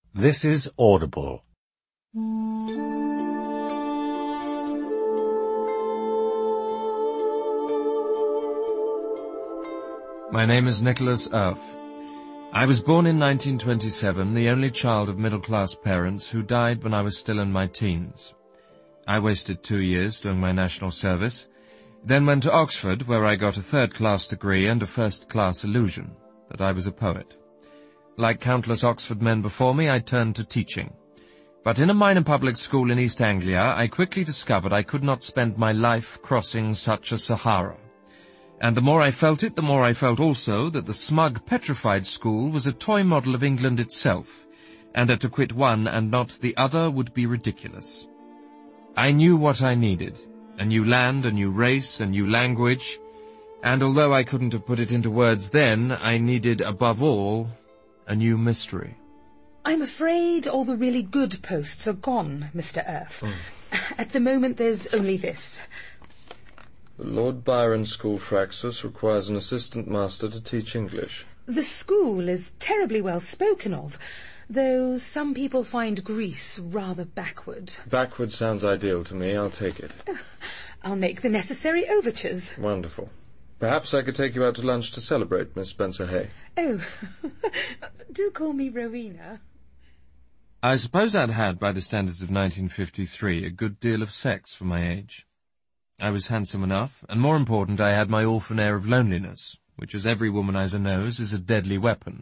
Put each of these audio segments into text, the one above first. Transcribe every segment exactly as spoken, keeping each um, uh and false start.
This is Audible. My name is Nicholas Earp. I was born in nineteen twenty-seven, the only child of middle-class parents who died when I was still in my teens. I wasted two years doing my national service, then went to Oxford, where I got a third-class degree and a first-class illusion that I was a poet. Like countless Oxford men before me, I turned to teaching. But in a minor public school in East Anglia, I quickly discovered I could not spend my life crossing such a Sahara. And the more I felt it, the more I felt also that the smug, petrified school was a toy model of England itself, and that to quit one and not the other would be ridiculous. I knew what I needed, a new land, a new race, a new language, and although I couldn't have put it into words then, I needed, above all, a new mystery. I'm afraid all the really good posts are gone, Mister Earth. Mm. At the moment there's only this. The Lord Byron School Fraxus requires an assistant master to teach English. The school is terribly well spoken of, though some people find Greece rather backward. Backward sounds ideal to me. I'll take it. I'll make the necessary overtures. Wonderful. Perhaps I could take you out to lunch to celebrate, Miss Spencer-Hay. Oh, do call me Rowena. I suppose I'd had, by the standards of nineteen fifty-three, a good deal of sex for my age. I was handsome enough, and more important, I had my orphan air of loneliness, which, as every womanizer knows, is a deadly weapon.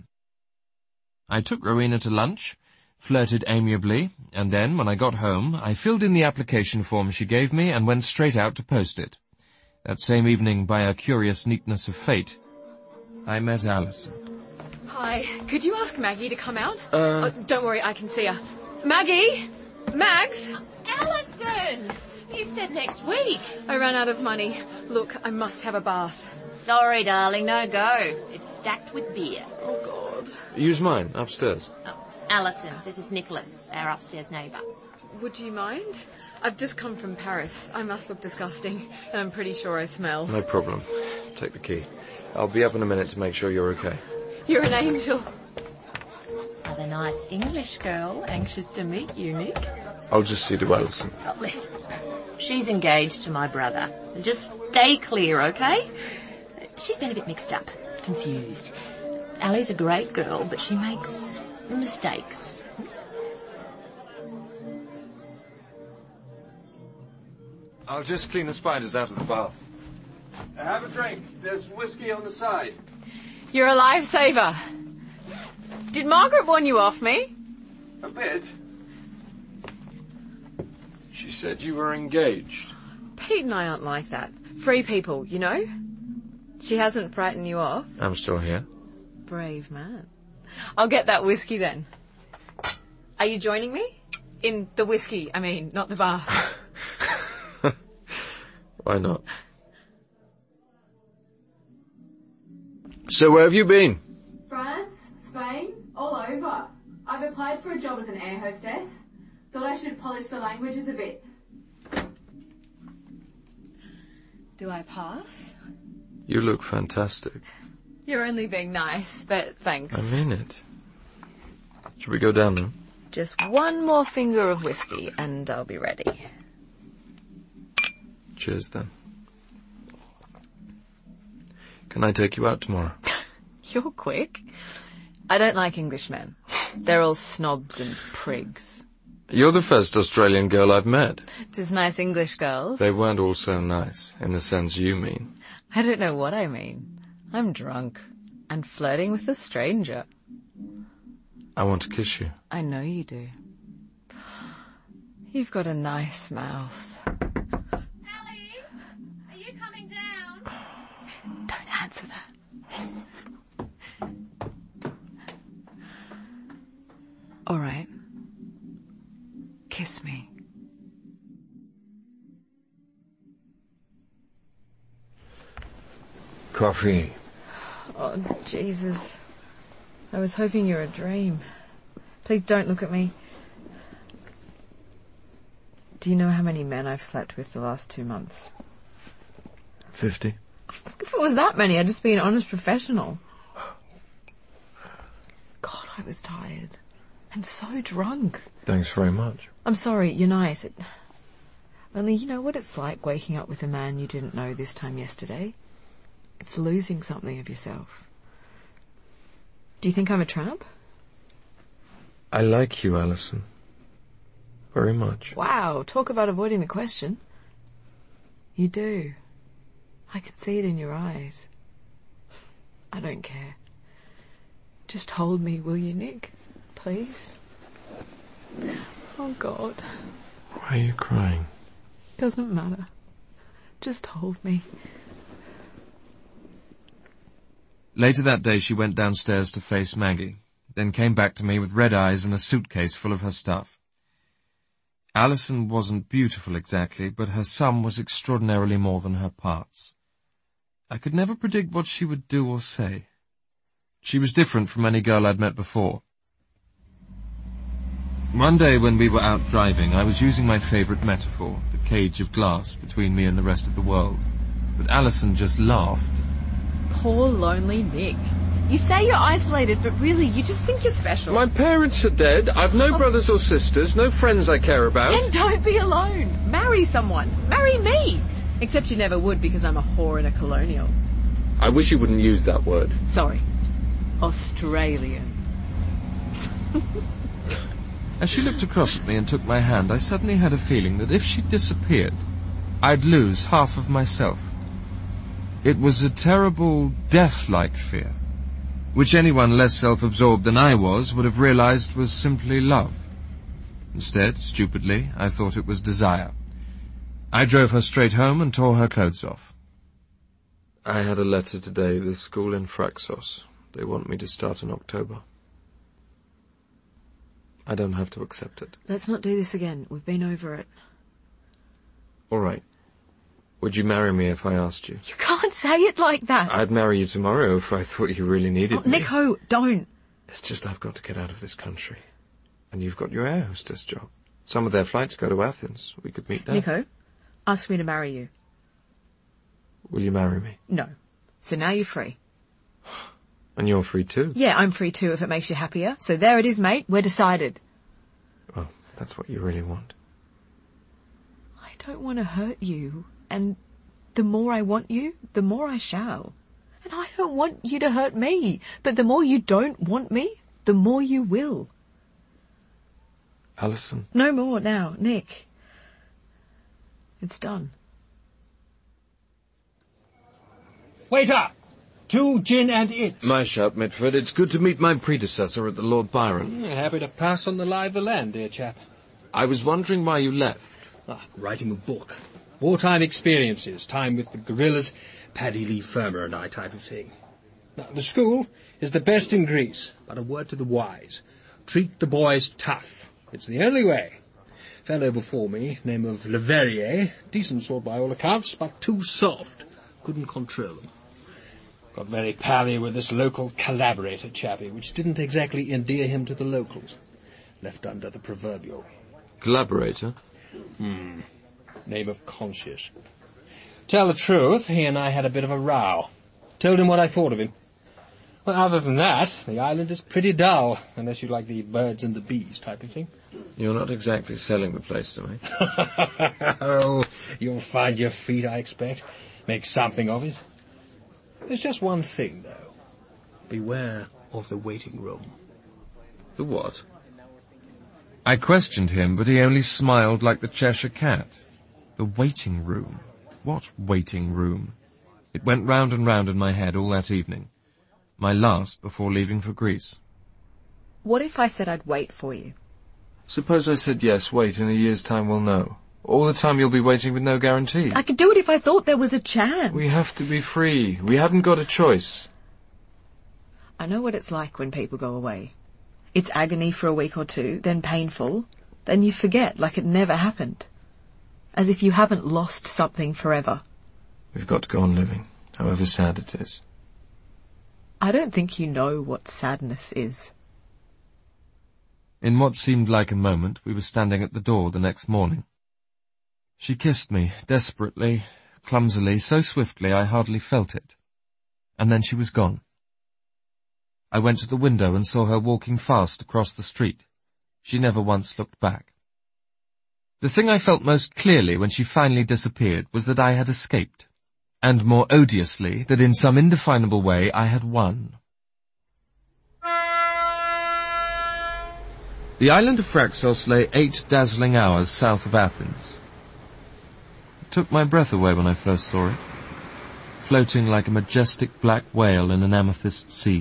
I took Rowena to lunch, flirted amiably, and then, when I got home, I filled in the application form she gave me and went straight out to post it. That same evening, by a curious neatness of fate, I met Alison. Hi, could you ask Maggie to come out? Uh... Oh, don't worry, I can see her. Maggie? Max? Alison! You said next week. I ran out of money. Look, I must have a bath. Sorry, darling, no go. It's stacked with beer. Oh, God. Use mine, upstairs. Oh, Alison, this is Nicholas, our upstairs neighbour. Would you mind? I've just come from Paris. I must look disgusting, and I'm pretty sure I smell. No problem. Take the key. I'll be up in a minute to make sure you're okay. You're an angel. Another nice English girl, anxious to meet you, Nick. I'll just see to Alison. Oh, listen, she's engaged to my brother. Just stay clear, okay? She's been a bit mixed up, confused. Ali's a great girl, but she makes mistakes. I'll just clean the spiders out of the bath. Have a drink. There's whiskey on the side. You're a lifesaver. Did Margaret warn you off me? A bit. She said you were engaged. Pete and I aren't like that. Free people, you know? She hasn't frightened you off. I'm still here. Brave man. I'll get that whiskey then. Are you joining me? In the whiskey, I mean, not the bath. Why not? So where have you been? France, Spain, all over. I've applied for a job as an air hostess. Thought I should polish the languages a bit. Do I pass? You look fantastic. You're only being nice, but thanks. I mean it. Should we go down now? Just one more finger of whiskey and I'll be ready. Cheers then. Can I take you out tomorrow? You're quick. I don't like Englishmen. They're all snobs and prigs. You're the first Australian girl I've met. Just nice English girls. They weren't all so nice, in the sense you mean. I don't know what I mean. I'm drunk and flirting with a stranger. I want to kiss you. I know you do. You've got a nice mouth. Allie, are you coming down? Don't answer that. All right. Kiss me. Coffee. Oh, Jesus. I was hoping you were a dream. Please don't look at me. Do you know how many men I've slept with the last two months? Fifty. If it was that many, I'd just be an honest professional. God, I was tired. And so drunk. Thanks very much. I'm sorry, you're nice. It... Only you know what it's like waking up with a man you didn't know this time yesterday? It's losing something of yourself. Do you think I'm a tramp? I like you, Alison. Very much. Wow, talk about avoiding the question. You do. I can see it in your eyes. I don't care. Just hold me, will you, Nick? Please? Oh, God. Why are you crying? Doesn't matter. Just hold me. Later that day she went downstairs to face Maggie, then came back to me with red eyes and a suitcase full of her stuff. Alison wasn't beautiful exactly, but her sum was extraordinarily more than her parts. I could never predict what she would do or say. She was different from any girl I'd met before. One day when we were out driving, I was using my favourite metaphor, the cage of glass between me and the rest of the world. But Alison just laughed. Poor lonely Nick. You say you're isolated, but really you just think you're special. My parents are dead. I've no oh. brothers or sisters, no friends I care about. Then don't be alone. Marry someone. Marry me. Except you never would because I'm a whore and a colonial. I wish you wouldn't use that word. Sorry. Australian. As she looked across at me and took my hand, I suddenly had a feeling that if she disappeared, I'd lose half of myself. It was a terrible, death-like fear, which anyone less self-absorbed than I was would have realized was simply love. Instead, stupidly, I thought it was desire. I drove her straight home and tore her clothes off. I had a letter today, the school in Fraxos. They want me to start in October. I don't have to accept it. Let's not do this again. We've been over it. All right. Would you marry me if I asked you? You can't say it like that. I'd marry you tomorrow if I thought you really needed oh, me. Nico, don't. It's just I've got to get out of this country. And you've got your air hostess job. Some of their flights go to Athens. We could meet there. Nico, ask me to marry you. Will you marry me? No. So now you're free. And you're free too? Yeah, I'm free too if it makes you happier. So there it is, mate. We're decided. Well, that's what you really want. I don't want to hurt you. And the more I want you, the more I shall. And I don't want you to hurt me. But the more you don't want me, the more you will. Alison? No more now, Nick. It's done. Waiter! Two gin and it. My shout, Mitford. It's good to meet my predecessor at the Lord Byron. Mm, happy to pass on the lie of the land, dear chap. I was wondering why you left. Ah, writing a book. Wartime experiences, time with the guerrillas, Paddy Lee Firmer and I type of thing. Now, the school is the best in Greece, but a word to the wise. Treat the boys tough. It's the only way. Fellow before me, name of Leverrier, decent sort by all accounts, but too soft. Couldn't control them. Got very pally with this local collaborator chappie, which didn't exactly endear him to the locals. Left under the proverbial. Collaborator? Hmm. Name of Conscious. Tell the truth, he and I had a bit of a row. Told him what I thought of him. Well, other than that, the island is pretty dull, unless you like the birds and the bees type of thing. You're not exactly selling the place to me. Oh, you'll find your feet, I expect. Make something of it. There's just one thing, though. Beware of the waiting room. The what? I questioned him, but he only smiled like the Cheshire Cat. The waiting room? What waiting room? It went round and round in my head all that evening. My last before leaving for Greece. What if I said I'd wait for you? Suppose I said yes, wait, in a year's time we'll know. All the time you'll be waiting with no guarantee. I could do it if I thought there was a chance. We have to be free. We haven't got a choice. I know what it's like when people go away. It's agony for a week or two, then painful, then you forget like it never happened. As if you haven't lost something forever. We've got to go on living, however sad it is. I don't think you know what sadness is. In what seemed like a moment, we were standing at the door the next morning. She kissed me, desperately, clumsily, so swiftly I hardly felt it. And then she was gone. I went to the window and saw her walking fast across the street, She never once looked back. The thing I felt most clearly when she finally disappeared was that I had escaped, and more odiously, that in some indefinable way I had won. The island of Phraxos lay eight dazzling hours south of Athens. It took my breath away when I first saw it, floating like a majestic black whale in an amethyst sea.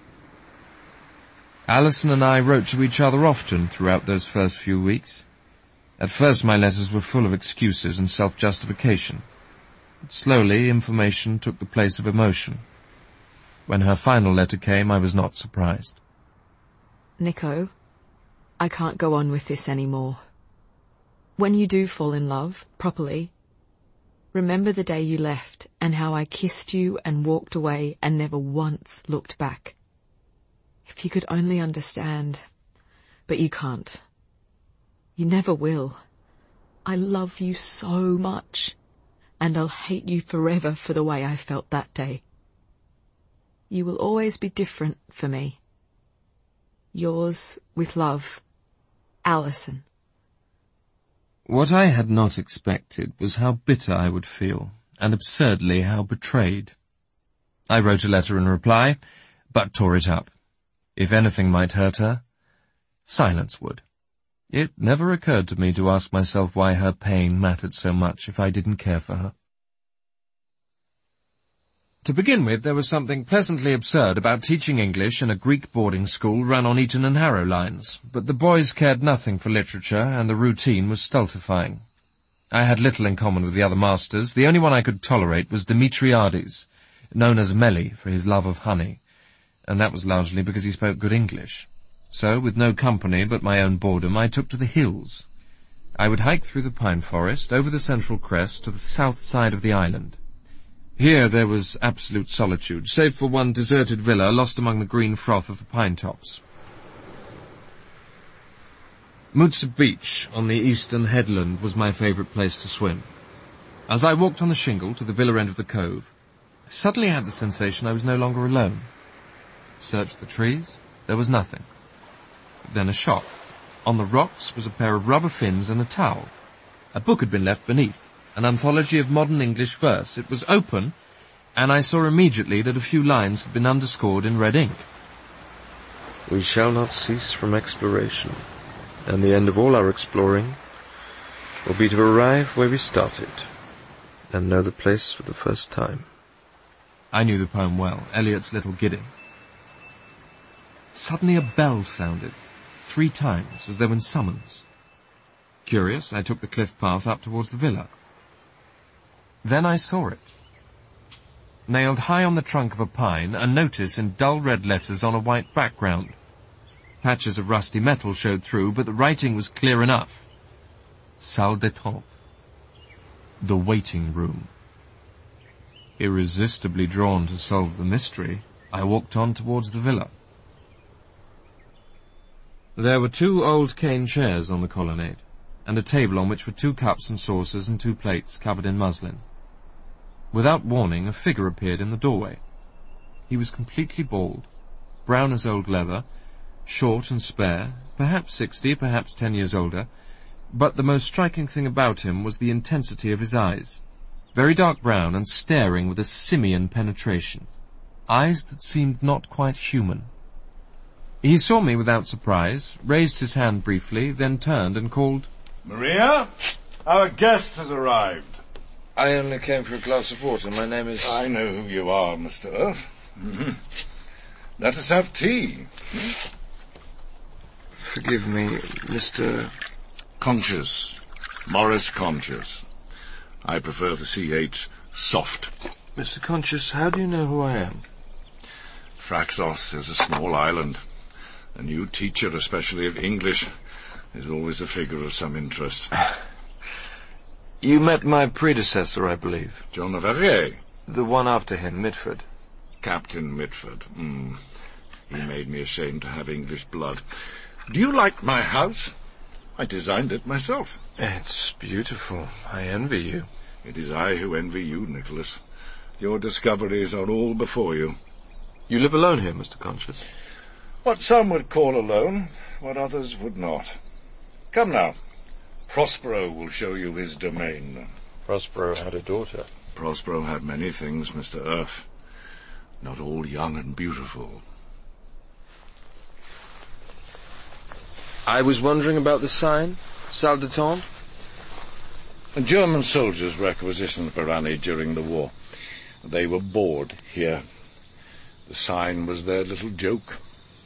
Alison and I wrote to each other often throughout those first few weeks. At first my letters were full of excuses and self-justification. But slowly information took the place of emotion. When her final letter came, I was not surprised. Nico, I can't go on with this anymore. When you do fall in love, properly, remember the day you left and how I kissed you and walked away and never once looked back. If you could only understand, but you can't. You never will. I love you so much, and I'll hate you forever for the way I felt that day. You will always be different for me. Yours with love, Alison. What I had not expected was how bitter I would feel, and absurdly how betrayed. I wrote a letter in reply, but tore it up. If anything might hurt her, silence would. It never occurred to me to ask myself why her pain mattered so much if I didn't care for her. To begin with, there was something pleasantly absurd about teaching English in a Greek boarding school run on Eton and Harrow lines, but the boys cared nothing for literature, and the routine was stultifying. I had little in common with the other masters. The only one I could tolerate was Demetriades, known as Melly for his love of honey, and that was largely because he spoke good English. So, with no company but my own boredom, I took to the hills. I would hike through the pine forest, over the central crest, to the south side of the island. Here there was absolute solitude, save for one deserted villa lost among the green froth of the pine tops. Mutsa Beach, on the eastern headland, was my favourite place to swim. As I walked on the shingle to the villa end of the cove, I suddenly had the sensation I was no longer alone. Searched the trees. There was nothing. Then a shock. On the rocks was a pair of rubber fins and a towel. A book had been left beneath, an anthology of modern English verse. It was open, and I saw immediately that a few lines had been underscored in red ink. We shall not cease from exploration, and the end of all our exploring will be to arrive where we started, and know the place for the first time. I knew the poem well, Eliot's Little Gidding. Suddenly a bell sounded, three times, as though in summons. Curious, I took the cliff path up towards the villa. Then I saw it. Nailed high on the trunk of a pine, a notice in dull red letters on a white background. Patches of rusty metal showed through, but the writing was clear enough. Salle d'attente. The waiting room. Irresistibly drawn to solve the mystery, I walked on towards the villa. There were two old cane chairs on the colonnade, and a table on which were two cups and saucers and two plates covered in muslin. Without warning, a figure appeared in the doorway. He was completely bald, brown as old leather, short and spare, perhaps sixty, perhaps ten years older, but the most striking thing about him was the intensity of his eyes, very dark brown and staring with a simian penetration, eyes that seemed not quite human. He saw me without surprise, raised his hand briefly, then turned and called, "Maria, our guest has arrived." I only came for a glass of water. My name is... I know who you are, Mister Earth. Mm-hmm. Let us have tea. Forgive me, Mister... Conscious. Morris Conscious. I prefer the C H soft. Mister Conscious, how do you know who I am? Phraxos is a small island. A new teacher, especially of English, is always a figure of some interest. You met my predecessor, I believe. John of Verrier. The one after him, Mitford. Captain Mitford. Mm. He made me ashamed to have English blood. Do you like my house? I designed it myself. It's beautiful. I envy you. It is I who envy you, Nicholas. Your discoveries are all before you. You live alone here, Mister Conscious? What some would call alone, what others would not. Come now. Prospero will show you his domain. Prospero had a daughter. Prospero had many things, Mister Earth. Not all young and beautiful. I was wondering about the sign, Salle d'Attente. German soldiers requisitioned Barani during the war. They were bored here. The sign was their little joke.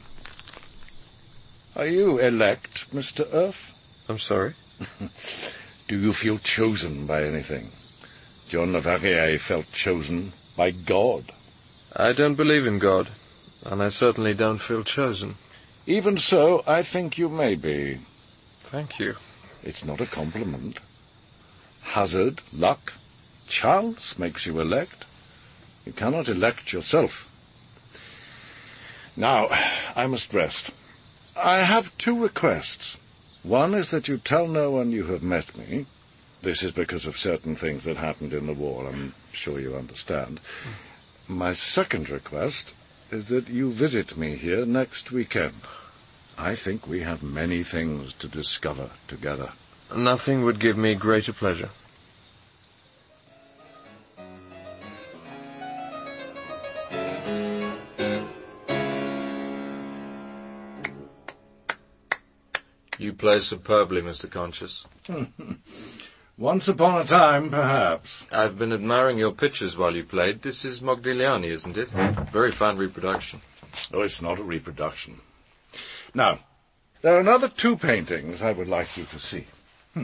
Are you elect, Mister Earth? I'm sorry? Do you feel chosen by anything? John Leverrier felt chosen by God. I don't believe in God, and I certainly don't feel chosen. Even so, I think you may be. Thank you. It's not a compliment. Hazard, luck, chance makes you elect. You cannot elect yourself. Now, I must rest. I have two requests. One is that you tell no one you have met me. This is because of certain things that happened in the war. I'm sure you understand. My second request is that you visit me here next weekend. I think we have many things to discover together. Nothing would give me greater pleasure. You play superbly, Mister Conscious. Once upon a time, perhaps. I've been admiring your pictures while you played. This is Modigliani, isn't it? Very fine reproduction. Oh, it's not a reproduction. Now, there are another two paintings I would like you to see. Hmm.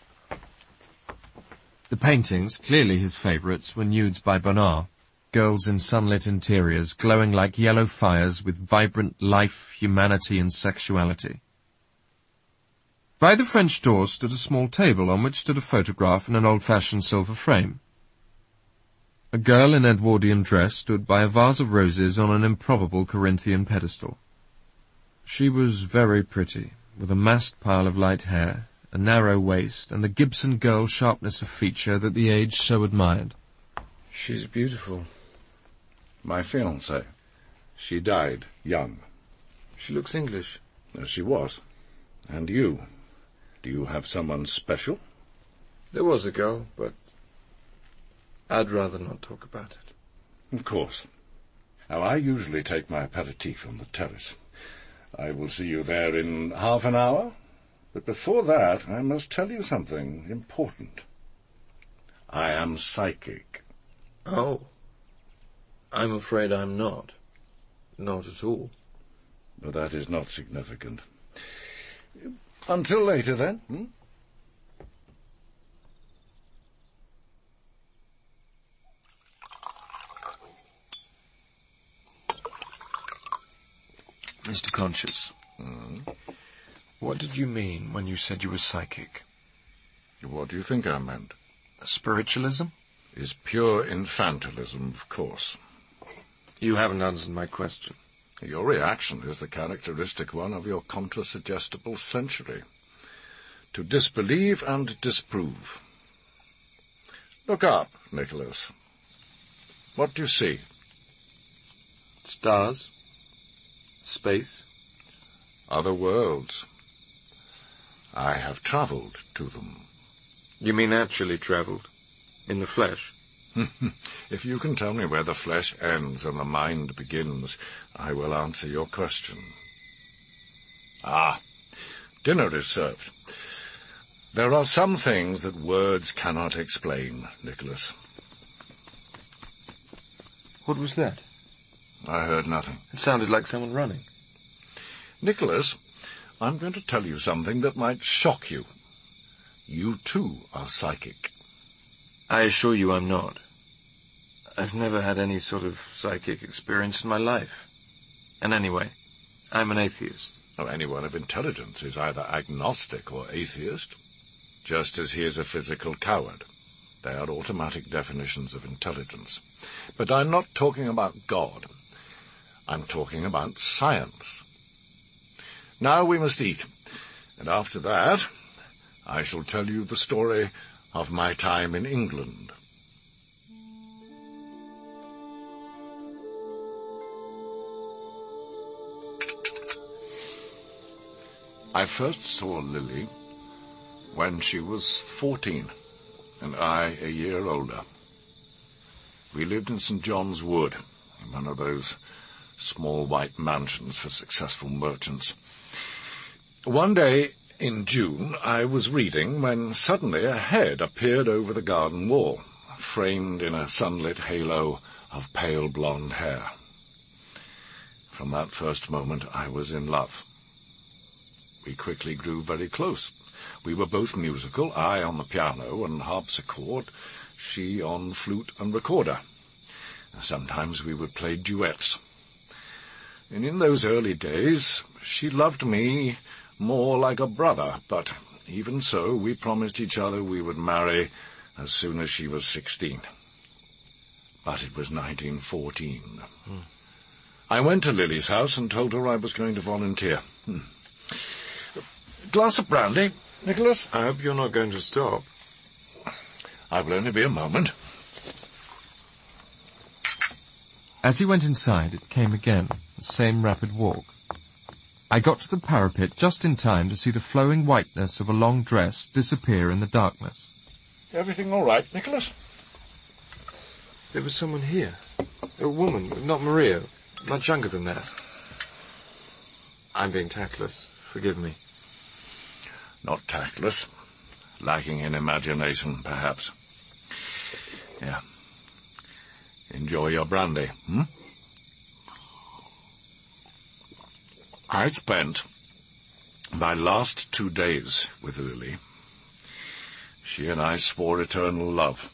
The paintings, clearly his favourites, were nudes by Bonnard. Girls in sunlit interiors, glowing like yellow fires with vibrant life, humanity and sexuality. By the French door stood a small table on which stood a photograph in an old-fashioned silver frame. A girl in Edwardian dress stood by a vase of roses on an improbable Corinthian pedestal. She was very pretty, with a massed pile of light hair, a narrow waist, and the Gibson girl sharpness of feature that the age so admired. She's beautiful. My fiancée. She died young. She looks English. As she was. And you? Do you have someone special? There was a girl, but I'd rather not talk about it. Of course. Now, I usually take my aperitif on the terrace. I will see you there in half an hour. But before that, I must tell you something important. I am psychic. Oh. I'm afraid I'm not. Not at all. But that is not significant. Until later, then. Hmm? Mister Conscious, Hmm? what did you mean when you said you were psychic? What do you think I meant? Spiritualism? Is pure infantilism, of course. You haven't answered my question. Your reaction is the characteristic one of your contrasuggestible century. To disbelieve and disprove. Look up, Nicholas. What do you see? Stars? Space? Other worlds. I have travelled to them. You mean actually travelled? In the flesh? If you can tell me where the flesh ends and the mind begins, I will answer your question. Ah, dinner is served. There are some things that words cannot explain, Nicholas. What was that? I heard nothing. It sounded like someone running. Nicholas, I'm going to tell you something that might shock you. You too are psychic. I assure you I'm not. I've never had any sort of psychic experience in my life. And anyway, I'm an atheist. Oh, anyone of intelligence is either agnostic or atheist, just as he is a physical coward. They are automatic definitions of intelligence. But I'm not talking about God. I'm talking about science. Now we must eat, and after that I shall tell you the story of my time in England. I first saw Lily when she was fourteen, and I a year older. We lived in Saint John's Wood, in one of those small white mansions for successful merchants. One day in June I was reading when suddenly a head appeared over the garden wall, framed in a sunlit halo of pale blonde hair. From that first moment I was in love. We quickly grew very close. We were both musical, I on the piano and harpsichord, she on flute and recorder. Sometimes we would play duets. And in those early days, she loved me more like a brother, but even so, we promised each other we would marry as soon as she was sixteen. But it was nineteen fourteen. Hmm. I went to Lily's house and told her I was going to volunteer. Hmm. Glass of brandy, Nicholas? I hope you're not going to stop. I will only be a moment. As he went inside, it came again, the same rapid walk. I got to the parapet just in time to see the flowing whiteness of a long dress disappear in the darkness. Everything all right, Nicholas? There was someone here. A woman, not Maria, much younger than that. I'm being tactless. Forgive me. Not tactless. Lacking in imagination, perhaps. Yeah. Enjoy your brandy, hmm? I spent my last two days with Lily. She and I swore eternal love.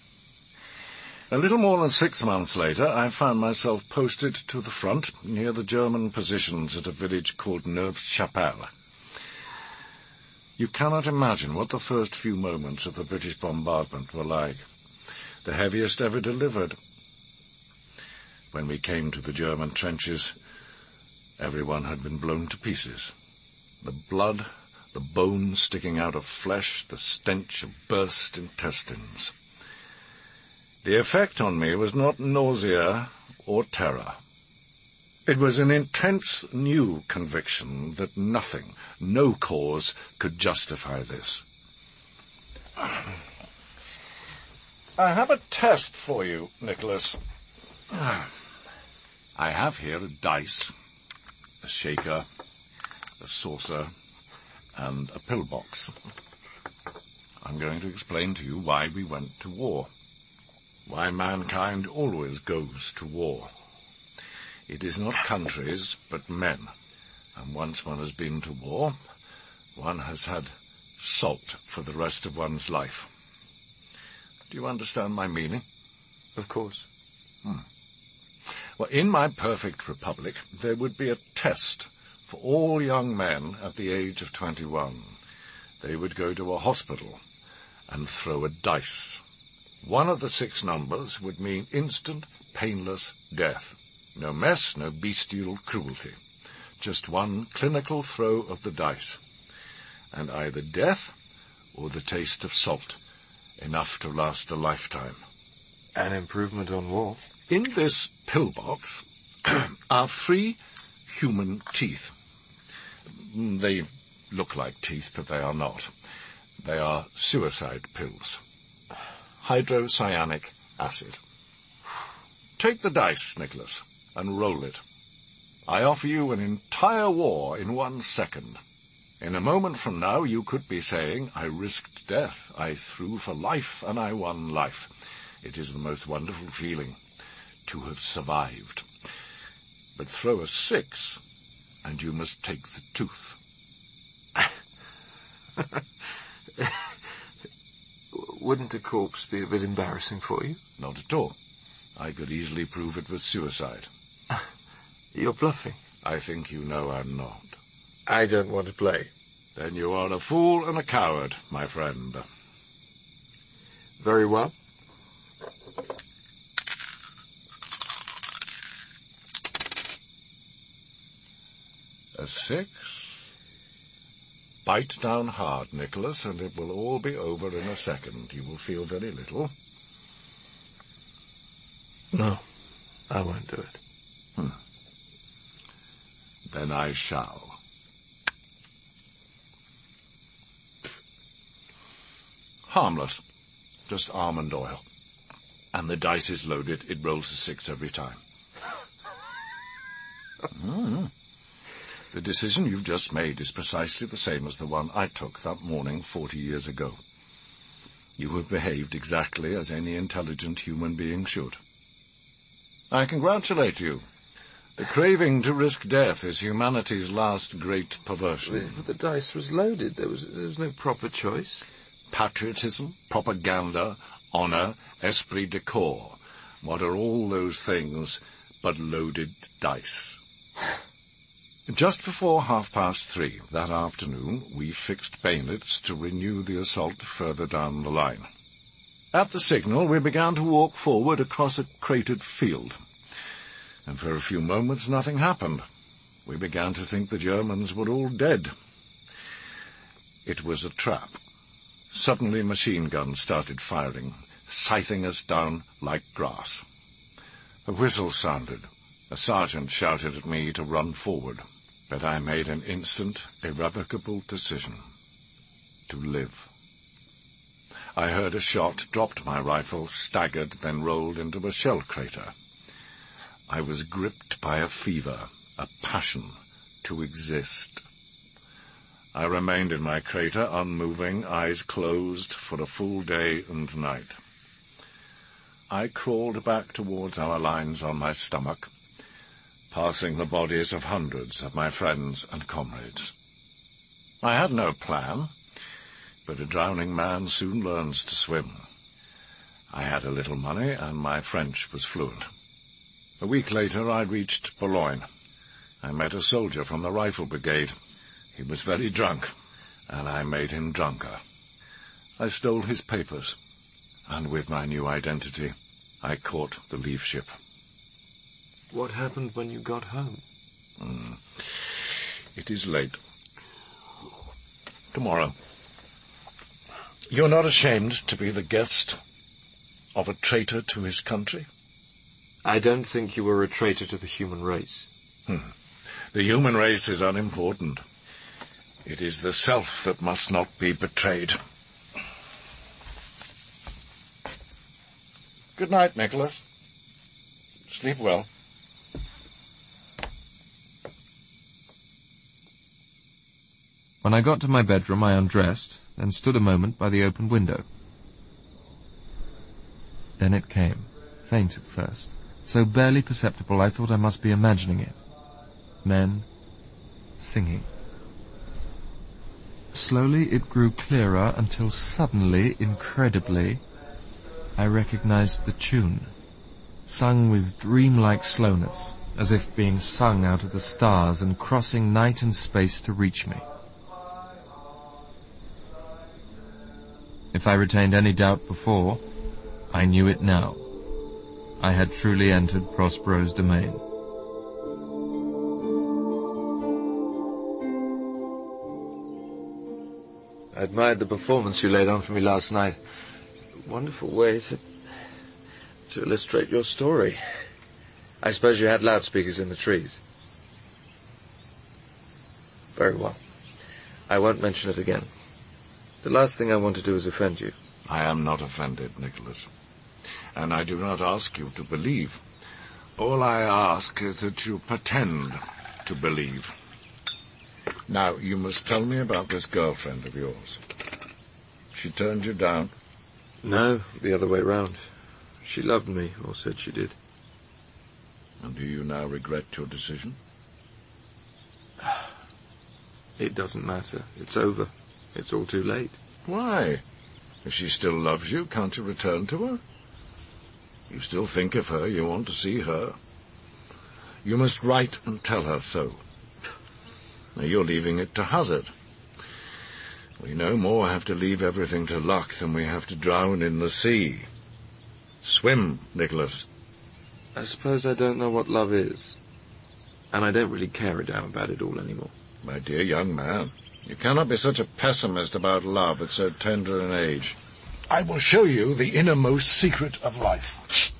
A little more than six months later, I found myself posted to the front near the German positions at a village called Neuve-Chapelle. You cannot imagine what the first few moments of the British bombardment were like. The heaviest ever delivered. When we came to the German trenches, everyone had been blown to pieces. The blood, the bones sticking out of flesh, the stench of burst intestines. The effect on me was not nausea or terror. It was an intense new conviction that nothing, no cause, could justify this. I have a test for you, Nicholas. I have here a dice, a shaker, a saucer, and a pillbox. I'm going to explain to you why we went to war. Why mankind always goes to war. It is not countries, but men. And once one has been to war, one has had salt for the rest of one's life. Do you understand my meaning? Of course. Hmm. Well, in my perfect republic, there would be a test for all young men at the age of twenty-one. They would go to a hospital and throw a dice. One of the six numbers would mean instant, painless death. No mess, no bestial cruelty. Just one clinical throw of the dice. And either death or the taste of salt, enough to last a lifetime. An improvement on war. In this pillbox are three human teeth. They look like teeth, but they are not. They are suicide pills. Hydrocyanic acid. Take the dice, Nicholas, and roll it. I offer you an entire war in one second. In a moment from now, you could be saying, I risked death, I threw for life, and I won life. It is the most wonderful feeling to have survived. But throw a six, and you must take the tooth. Wouldn't a corpse be a bit embarrassing for you? Not at all. I could easily prove it was suicide. You're bluffing. I think you know I'm not. I don't want to play. Then you are a fool and a coward, my friend. Very well. A six? Bite down hard, Nicholas, and it will all be over in a second. You will feel very little. No, I won't do it. Hmm. Then I shall. Harmless. Just almond oil. And the dice is loaded. It rolls a six every time. mm. The decision you've just made is precisely the same as the one I took that morning forty years ago. You have behaved exactly as any intelligent human being should. I congratulate you. The craving to risk death is humanity's last great perversion. But the dice was loaded. There was, there was no proper choice. Patriotism, propaganda, honour, esprit de corps. What are all those things but loaded dice? Just before half past three that afternoon, we fixed bayonets to renew the assault further down the line. At the signal, we began to walk forward across a cratered field. And for a few moments nothing happened. We began to think the Germans were all dead. It was a trap. Suddenly machine guns started firing, scything us down like grass. A whistle sounded. A sergeant shouted at me to run forward, but I made an instant, irrevocable decision. To live. I heard a shot, dropped my rifle, staggered, then rolled into a shell crater. I was gripped by a fever, a passion to exist. I remained in my crater, unmoving, eyes closed, for a full day and night. I crawled back towards our lines on my stomach, passing the bodies of hundreds of my friends and comrades. I had no plan, but a drowning man soon learns to swim. I had a little money, and my French was fluent. A week later I reached Boulogne. I met a soldier from the Rifle Brigade. He was very drunk, and I made him drunker. I stole his papers, and with my new identity, I caught the Leave ship. What happened when you got home? Mm. It is late. Tomorrow. You're not ashamed to be the guest of a traitor to his country? I don't think you were a traitor to the human race. Hmm. The human race is unimportant. It is the self that must not be betrayed. Good night, Nicholas. Sleep well. When I got to my bedroom, I undressed, then stood a moment by the open window. Then it came, faint at first, so barely perceptible I thought I must be imagining it. Men singing. Slowly it grew clearer until suddenly, incredibly, I recognized the tune, sung with dreamlike slowness, as if being sung out of the stars and crossing night and space to reach me. If I retained any doubt before, I knew it now. I had truly entered Prospero's domain. I admired the performance you laid on for me last night. Wonderful way to, to illustrate your story. I suppose you had loudspeakers in the trees. Very well. I won't mention it again. The last thing I want to do is offend you. I am not offended, Nicholas. And I do not ask you to believe. All I ask is that you pretend to believe. Now, you must tell me about this girlfriend of yours. She turned you down? No, the other way round. She loved me, or said she did. And do you now regret your decision? It doesn't matter. It's over. It's all too late. Why? If she still loves you, can't you return to her? You still think of her, you want to see her. You must write and tell her so. Now you're leaving it to hazard. We no more have to leave everything to luck than we have to drown in the sea. Swim, Nicholas. I suppose I don't know what love is. And I don't really care a damn about it all anymore. My dear young man, you cannot be such a pessimist about love at so tender an age. I will show you the innermost secret of life.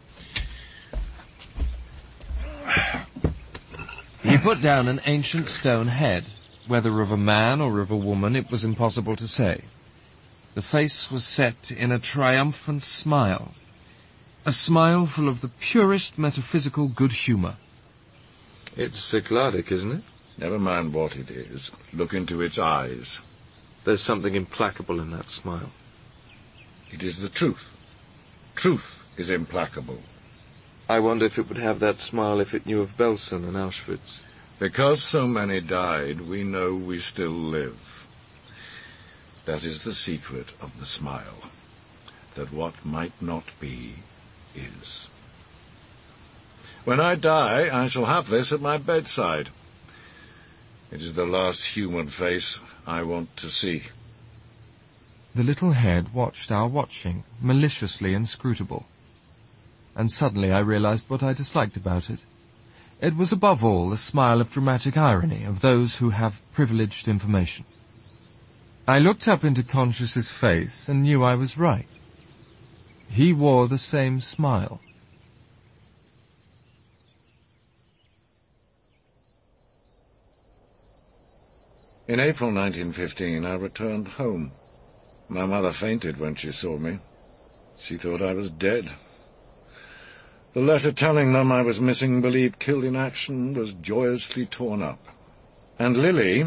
He put down an ancient stone head. Whether of a man or of a woman, it was impossible to say. The face was set in a triumphant smile, a smile full of the purest metaphysical good humour. It's Cycladic, isn't it? Never mind what it is. Look into its eyes. There's something implacable in that smile. It is the truth. Truth is implacable. I wonder if it would have that smile if it knew of Belsen and Auschwitz. Because so many died, we know we still live. That is the secret of the smile, that what might not be, is. When I die, I shall have this at my bedside. It is the last human face I want to see. The little head watched our watching, maliciously inscrutable. And suddenly I realized what I disliked about it. It was above all a smile of dramatic irony of those who have privileged information. I looked up into Conscious's face and knew I was right. He wore the same smile. In April nineteen fifteen, I returned home. My mother fainted when she saw me. She thought I was dead. The letter telling them I was missing, believed killed in action, was joyously torn up. And Lily...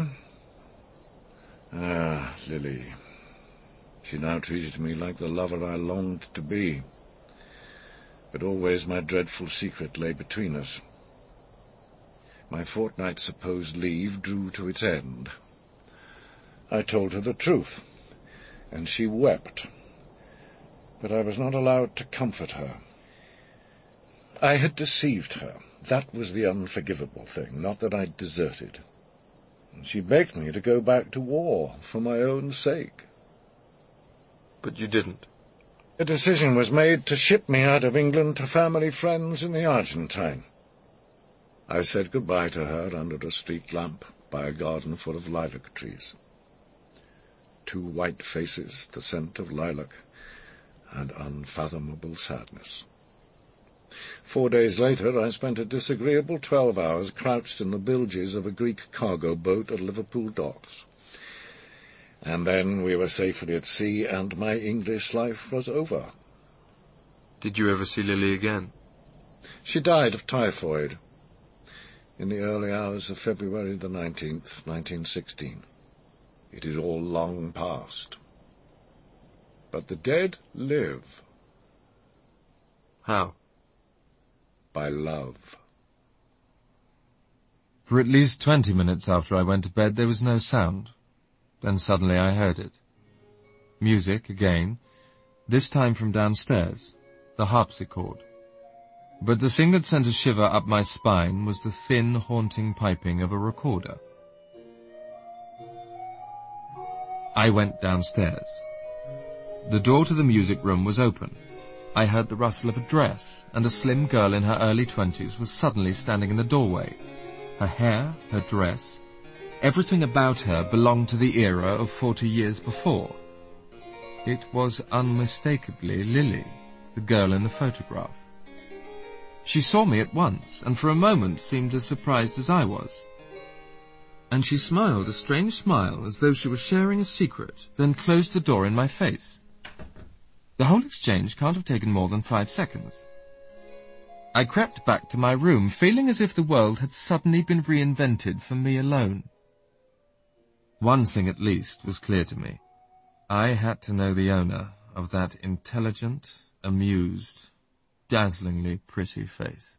Ah, Lily. She now treated me like the lover I longed to be. But always my dreadful secret lay between us. My fortnight's supposed leave drew to its end. I told her the truth, and she wept. But I was not allowed to comfort her. I had deceived her. That was the unforgivable thing, not that I'd deserted. She begged me to go back to war for my own sake. But you didn't. A decision was made to ship me out of England to family friends in the Argentine. I said goodbye to her under a street lamp by a garden full of lilac trees. Two white faces, the scent of lilac, and unfathomable sadness. Four days later, I spent a disagreeable twelve hours crouched in the bilges of a Greek cargo boat at Liverpool docks. And then we were safely at sea, and my English life was over. Did you ever see Lily again? She died of typhoid in the early hours of February the nineteenth, nineteen sixteen. It is all long past. But the dead live. How? By love. For at least twenty minutes after I went to bed there was no sound. Then suddenly I heard it. Music again, this time from downstairs, the harpsichord. But the thing that sent a shiver up my spine was the thin, haunting piping of a recorder. I went downstairs. The door to the music room was open. I heard the rustle of a dress, and a slim girl in her early twenties was suddenly standing in the doorway. Her hair, her dress, everything about her belonged to the era of forty years before. It was unmistakably Lily, the girl in the photograph. She saw me at once, and for a moment seemed as surprised as I was. And she smiled a strange smile, as though she was sharing a secret, then closed the door in my face. The whole exchange can't have taken more than five seconds. I crept back to my room, feeling as if the world had suddenly been reinvented for me alone. One thing at least was clear to me. I had to know the owner of that intelligent, amused, dazzlingly pretty face.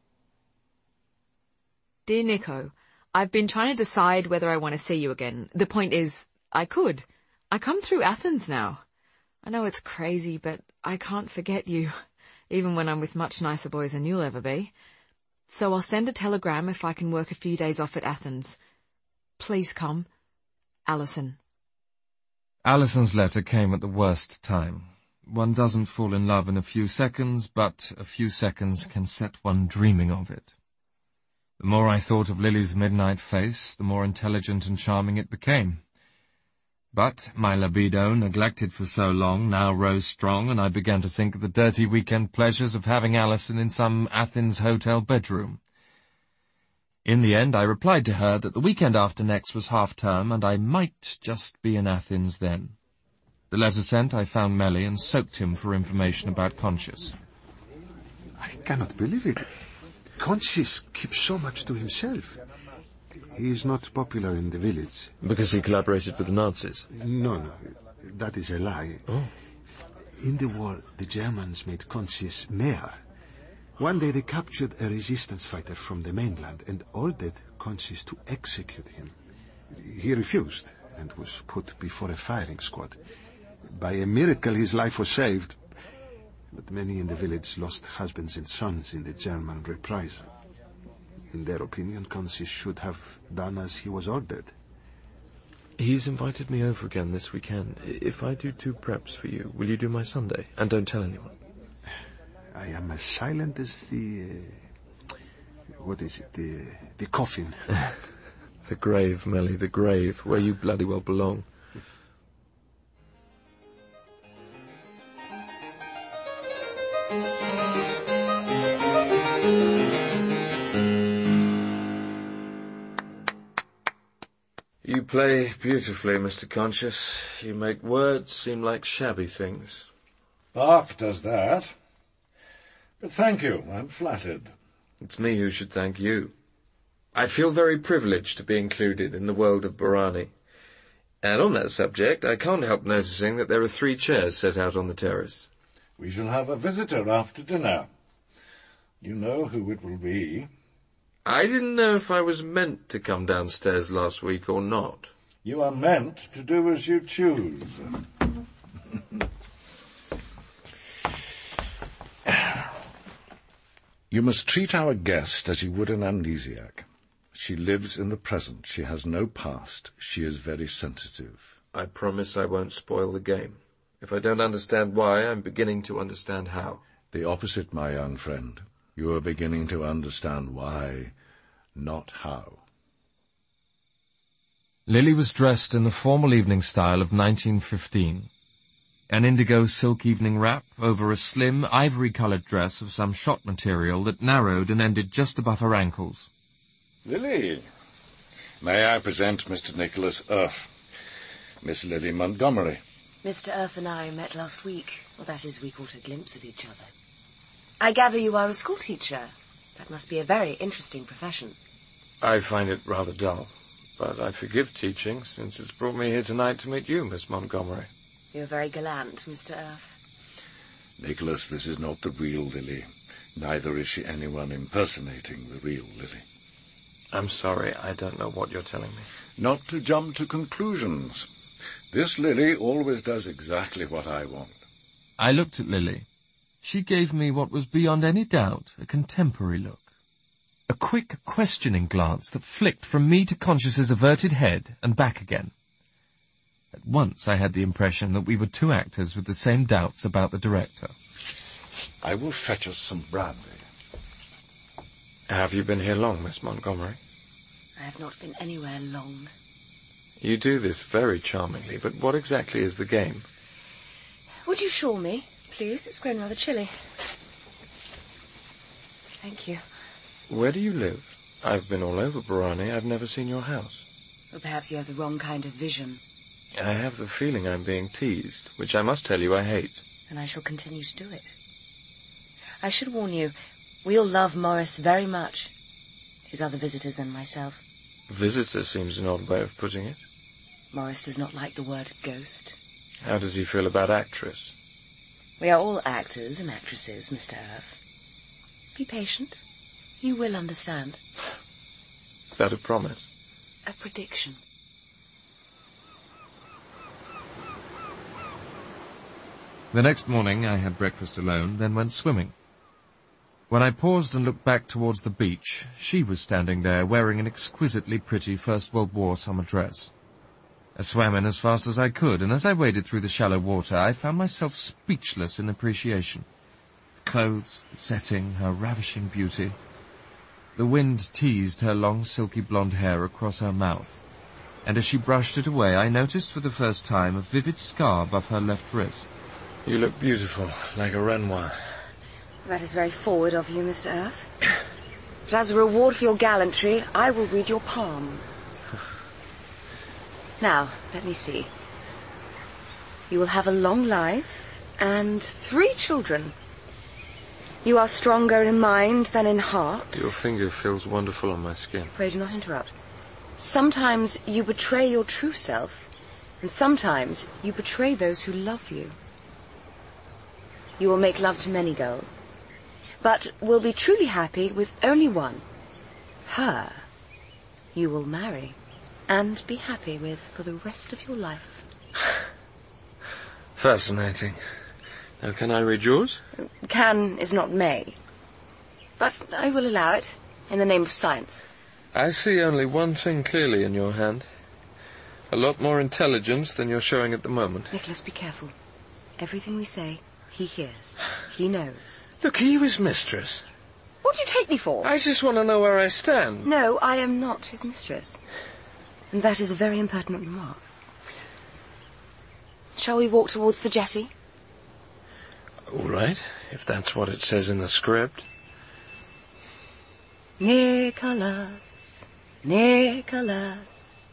Dear Nico, I've been trying to decide whether I want to see you again. The point is, I could. I come through Athens now. I know it's crazy, but I can't forget you, even when I'm with much nicer boys than you'll ever be. So I'll send a telegram if I can work a few days off at Athens. Please come. Alison. Alison's letter came at the worst time. One doesn't fall in love in a few seconds, but a few seconds can set one dreaming of it. The more I thought of Lily's midnight face, the more intelligent and charming it became. But my libido, neglected for so long, now rose strong, and I began to think of the dirty weekend pleasures of having Alison in some Athens hotel bedroom. In the end, I replied to her that the weekend after next was half-term, and I might just be in Athens then. The letter sent, I found Melly and soaked him for information about Conscious. I cannot believe it. Conscious keeps so much to himself. He is not popular in the village. Because he collaborated with the Nazis? No, no, that is a lie. Oh. In the war, the Germans made Conscious mayor. One day they captured a resistance fighter from the mainland and ordered Conscious to execute him. He refused and was put before a firing squad. By a miracle his life was saved, but many in the village lost husbands and sons in the German reprisal. In their opinion, Conscious should have done as he was ordered. He's invited me over again this weekend. If I do two preps for you, will you do my Sunday? And don't tell anyone. I am as silent as the... Uh, what is it? The, the coffin. The grave, Melly, the grave, where you bloody well belong. You play beautifully, Mister Conscious. You make words seem like shabby things. Bach does that. But thank you, I'm flattered. It's me who should thank you. I feel very privileged to be included in the world of Borani. And on that subject, I can't help noticing that there are three chairs set out on the terrace. We shall have a visitor after dinner. You know who it will be. I didn't know if I was meant to come downstairs last week or not. You are meant to do as you choose. You must treat our guest as you would an amnesiac. She lives in the present. She has no past. She is very sensitive. I promise I won't spoil the game. If I don't understand why, I'm beginning to understand how. The opposite, my young friend. You are beginning to understand why, not how. Lily was dressed in the formal evening style of nineteen fifteen. An indigo silk evening wrap over a slim, ivory-coloured dress of some shot material that narrowed and ended just above her ankles. Lily, may I present Mister Nicholas Earth, Miss Lily Montgomery. Mister Earth and I met last week. Well, that is, we caught a glimpse of each other. I gather you are a schoolteacher. That must be a very interesting profession. I find it rather dull, but I forgive teaching, since it's brought me here tonight to meet you, Miss Montgomery. You're very gallant, Mister Earth. Nicholas, this is not the real Lily. Neither is she anyone impersonating the real Lily. I'm sorry, I don't know what you're telling me. Not to jump to conclusions. This Lily always does exactly what I want. I looked at Lily. She gave me what was beyond any doubt a contemporary look. A quick, questioning glance that flicked from me to Conscious's averted head and back again. At once I had the impression that we were two actors with the same doubts about the director. I will fetch us some brandy. Have you been here long, Miss Montgomery? I have not been anywhere long. You do this very charmingly, but what exactly is the game? Would you shawl me, please? It's grown rather chilly. Thank you. Where do you live? I've been all over Borani. I've never seen your house. Well, perhaps you have the wrong kind of vision. I have the feeling I'm being teased, which I must tell you I hate. And I shall continue to do it. I should warn you, we all love Morris very much. His other visitors and myself. Visitor seems an odd way of putting it. Morris does not like the word ghost. How does he feel about actress? We are all actors and actresses, Mister Earth. Be patient. You will understand. Is that a promise? A prediction. The next morning I had breakfast alone, then went swimming. When I paused and looked back towards the beach, she was standing there wearing an exquisitely pretty First World War summer dress. I swam in as fast as I could, and as I waded through the shallow water, I found myself speechless in appreciation. The clothes, the setting, her ravishing beauty. The wind teased her long silky blonde hair across her mouth, and as she brushed it away, I noticed for the first time a vivid scar above her left wrist. You look beautiful, like a Renoir. That is very forward of you, Mister Earth. But as a reward for your gallantry, I will read your palm. Now, let me see. You will have a long life and three children. You are stronger in mind than in heart. Your finger feels wonderful on my skin. Pray do not interrupt. Sometimes you betray your true self, and sometimes you betray those who love you. You will make love to many girls, but will be truly happy with only one. Her you will marry and be happy with for the rest of your life. Fascinating. Now, can I read yours? Can is not may. But I will allow it, in the name of science. I see only one thing clearly in your hand. A lot more intelligence than you're showing at the moment. Nicholas, be careful. Everything we say, he hears. He knows. Look, are you his mistress? What do you take me for? I just want to know where I stand. No, I am not his mistress. And that is a very impertinent remark. Shall we walk towards the jetty? All right, if that's what it says in the script. Nicholas, Nicholas,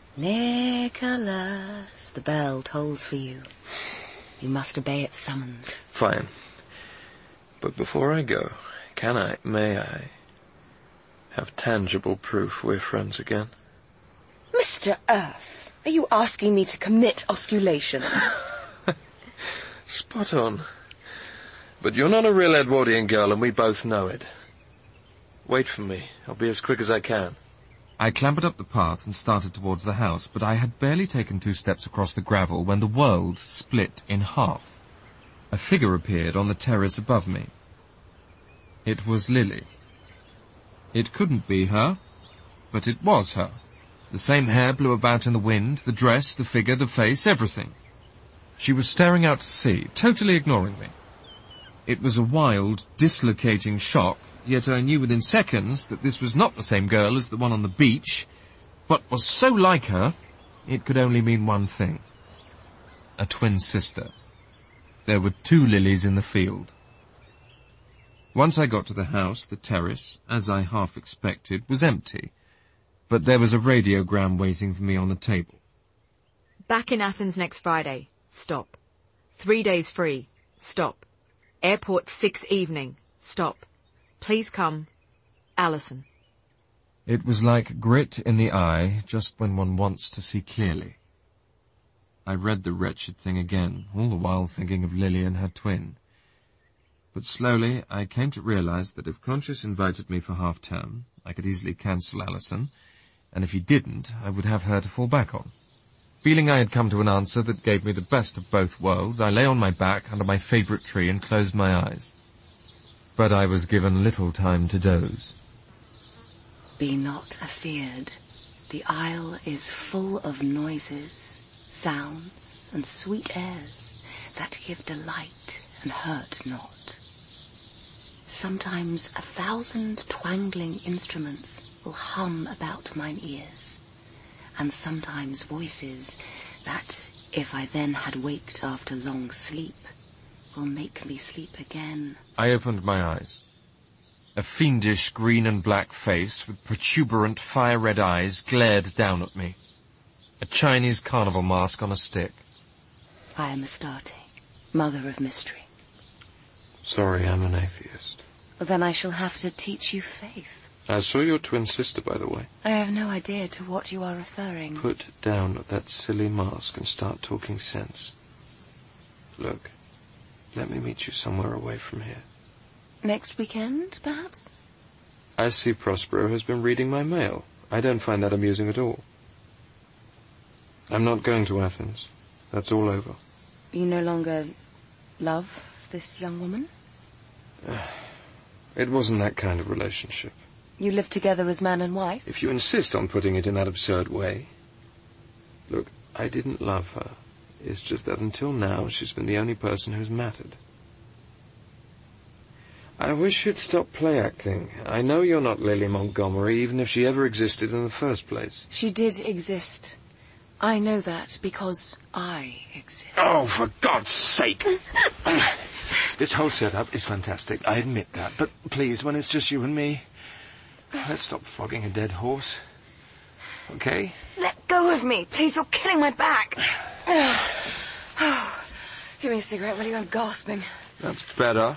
Nicholas, the bell tolls for you. You must obey its summons. Fine. But before I go, can I, may I, have tangible proof we're friends again? Mister Earth, are you asking me to commit osculation? Spot on. But you're not a real Edwardian girl, and we both know it. Wait for me. I'll be as quick as I can. I clambered up the path and started towards the house, but I had barely taken two steps across the gravel when the world split in half. A figure appeared on the terrace above me. It was Lily. It couldn't be her, but it was her. The same hair blew about in the wind, the dress, the figure, the face, everything. She was staring out to sea, totally ignoring me. It was a wild, dislocating shock, yet I knew within seconds that this was not the same girl as the one on the beach, but was so like her, it could only mean one thing. A twin sister. There were two Lilies in the field. Once I got to the house, the terrace, as I half expected, was empty, but there was a radiogram waiting for me on the table. Back in Athens next Friday. Stop. Three days free. Stop. Airport six evening. Stop. Please come. Alison. It was like grit in the eye, just when one wants to see clearly. I read the wretched thing again, all the while thinking of Lily and her twin. But slowly I came to realize that if Conscious invited me for half-term, I could easily cancel Alison, and if he didn't, I would have her to fall back on. Feeling I had come to an answer that gave me the best of both worlds, I lay on my back under my favourite tree and closed my eyes. But I was given little time to doze. Be not afeard. The isle is full of noises, sounds, and sweet airs that give delight and hurt not. Sometimes a thousand twangling instruments will hum about mine ears, and sometimes voices that, if I then had waked after long sleep, will make me sleep again. I opened my eyes. A fiendish green and black face with protuberant fire-red eyes glared down at me. A Chinese carnival mask on a stick. I am Astarte, mother of mystery. Sorry, I'm an atheist. Well, then I shall have to teach you faith. I saw your twin sister, by the way. I have no idea to what you are referring. Put down that silly mask and start talking sense. Look, let me meet you somewhere away from here. Next weekend, perhaps? I see Prospero has been reading my mail. I don't find that amusing at all. I'm not going to Athens. That's all over. You no longer love this young woman? It wasn't that kind of relationship. You live together as man and wife? If you insist on putting it in that absurd way. Look, I didn't love her. It's just that until now she's been the only person who's mattered. I wish you'd stop play acting. I know you're not Lily Montgomery, even if she ever existed in the first place. She did exist. I know that because I exist. Oh, for God's sake! This whole setup is fantastic, I admit that. But please, when it's just you and me, let's stop flogging a dead horse. Okay? Let go of me, please, you're killing my back. Give me a cigarette, will you? I'm gasping. That's better.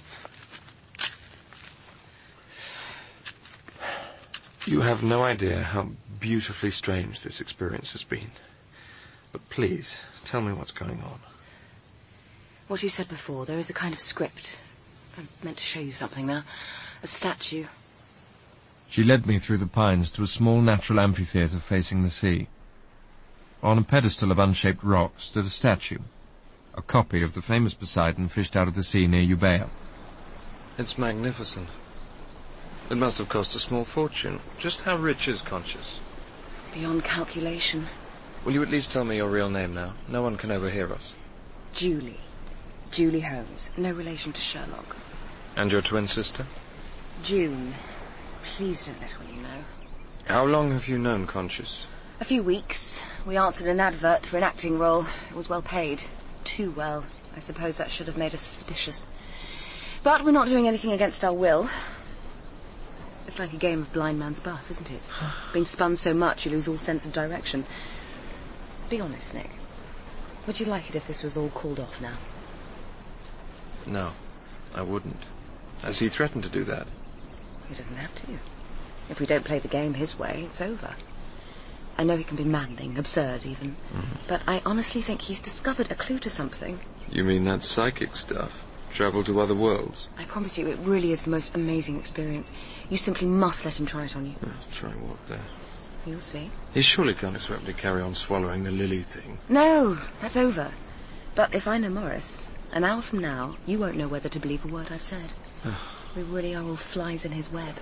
You have no idea how beautifully strange this experience has been. But please, tell me what's going on. What you said before, there is a kind of script. I meant to show you something now. A statue. She led me through the pines to a small natural amphitheatre facing the sea. On a pedestal of unshaped rock stood a statue, a copy of the famous Poseidon fished out of the sea near Euboea. It's magnificent. It must have cost a small fortune. Just how rich is Conscious? Beyond calculation. Will you at least tell me your real name now? No one can overhear us. Julie. Julie Holmes. No relation to Sherlock. And your twin sister? June. Please don't let Willie know. How long have you known Conscious? A few weeks. We answered an advert for an acting role. It was well paid. Too well. I suppose that should have made us suspicious. But we're not doing anything against our will. It's like a game of blind man's buff, isn't it? Being spun so much you lose all sense of direction. Be honest, Nick. Would you like it if this was all called off now? No, I wouldn't. Has he threatened to do that? He doesn't have to. If we don't play the game his way, it's over. I know he can be maddening, absurd even. Mm-hmm. But I honestly think he's discovered a clue to something. You mean that psychic stuff? Travel to other worlds? I promise you, it really is the most amazing experience. You simply must let him try it on you. Oh, try what there? You'll see. He surely can't expect me to carry on swallowing the Lily thing. No, that's over. But if I know Morris, an hour from now, you won't know whether to believe a word I've said. We really are all flies in his web.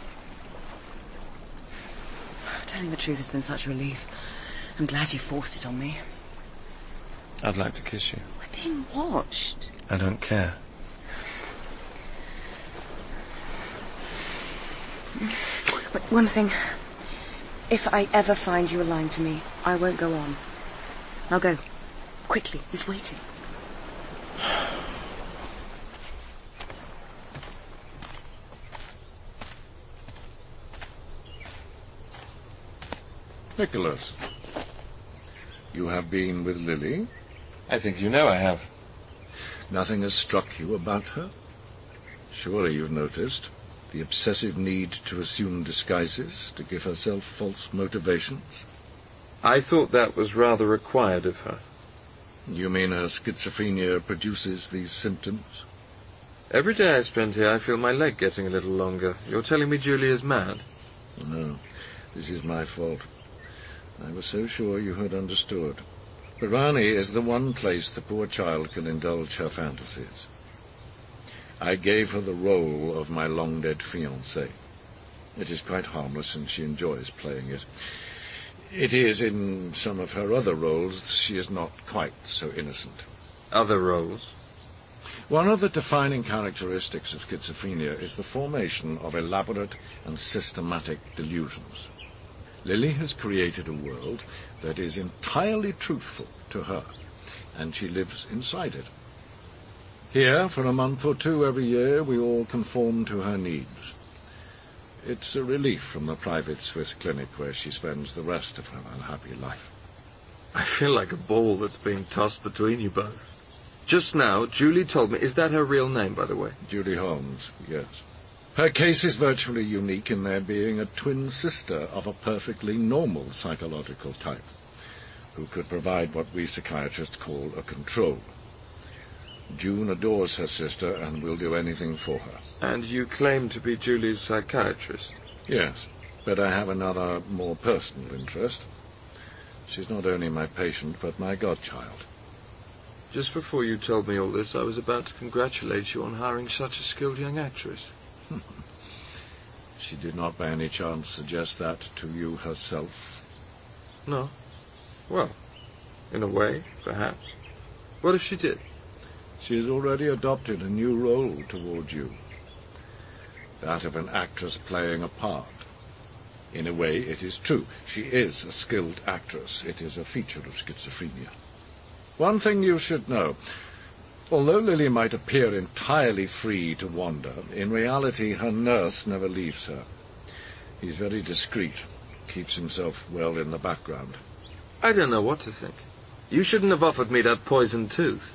Telling the truth has been such a relief. I'm glad you forced it on me. I'd like to kiss you. We're being watched. I don't care. But one thing. If I ever find you are lying to me, I won't go on. I'll go. Quickly. He's waiting. Nicholas, you have been with Lily? I think you know I have. Nothing has struck you about her? Surely you've noticed the obsessive need to assume disguises, to give herself false motivations? I thought that was rather required of her. You mean her schizophrenia produces these symptoms? Every day I spend here I feel my leg getting a little longer. You're telling me Julie is mad? No, this is my fault. I was so sure you had understood. Pirani is the one place the poor child can indulge her fantasies. I gave her the role of my long-dead fiancé. It is quite harmless, and she enjoys playing it. It is, in some of her other roles, she is not quite so innocent. Other roles? One of the defining characteristics of schizophrenia is the formation of elaborate and systematic delusions. Lily has created a world that is entirely truthful to her, and she lives inside it. Here, for a month or two every year, we all conform to her needs. It's a relief from the private Swiss clinic where she spends the rest of her unhappy life. I feel like a ball that's being tossed between you both. Just now, Julie told me... Is that her real name, by the way? Julie Holmes, yes. Her case is virtually unique in there being a twin sister of a perfectly normal psychological type, who could provide what we psychiatrists call a control. June adores her sister and will do anything for her. And you claim to be Julie's psychiatrist? Yes, but I have another, more personal interest. She's not only my patient, but my godchild. Just before you told me all this, I was about to congratulate you on hiring such a skilled young actress. She did not by any chance suggest that to you herself? No. Well, in a way, perhaps. What if she did? She has already adopted a new role toward you. That of an actress playing a part. In a way, it is true. She is a skilled actress. It is a feature of schizophrenia. One thing you should know. Although Lily might appear entirely free to wander, in reality her nurse never leaves her. He's very discreet, keeps himself well in the background. I don't know what to think. You shouldn't have offered me that poisoned tooth.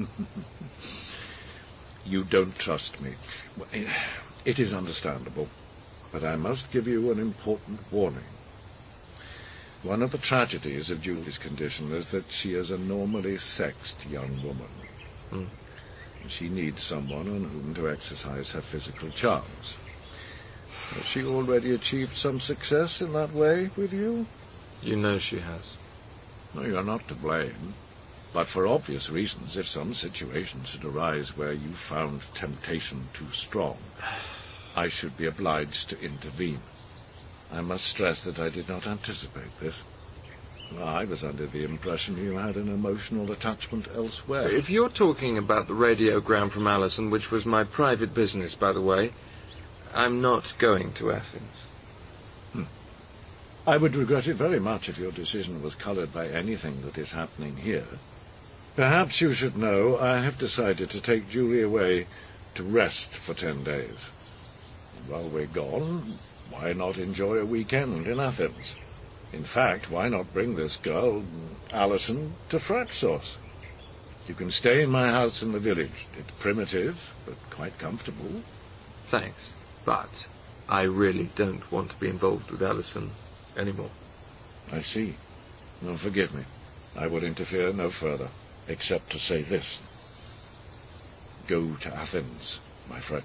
You don't trust me. It is understandable, but I must give you an important warning. One of the tragedies of Julie's condition is that she is a normally sexed young woman. Mm. She needs someone on whom to exercise her physical charms. Has she already achieved some success in that way with you? You know she has. No, you're not to blame. But for obvious reasons, if some situation should arise where you found temptation too strong, I should be obliged to intervene. I must stress that I did not anticipate this. I was under the impression you had an emotional attachment elsewhere. If you're talking about the radiogram from Alison, which was my private business, by the way, I'm not going to Athens. Hmm. I would regret it very much if your decision was coloured by anything that is happening here. Perhaps you should know I have decided to take Julie away to rest for ten days. While we're gone, why not enjoy a weekend in Athens? In fact, why not bring this girl, Alison, to Phraxos? You can stay in my house in the village. It's primitive, but quite comfortable. Thanks, but I really don't want to be involved with Alison anymore. I see. No, forgive me. I will interfere no further, except to say this. Go to Athens, my friend.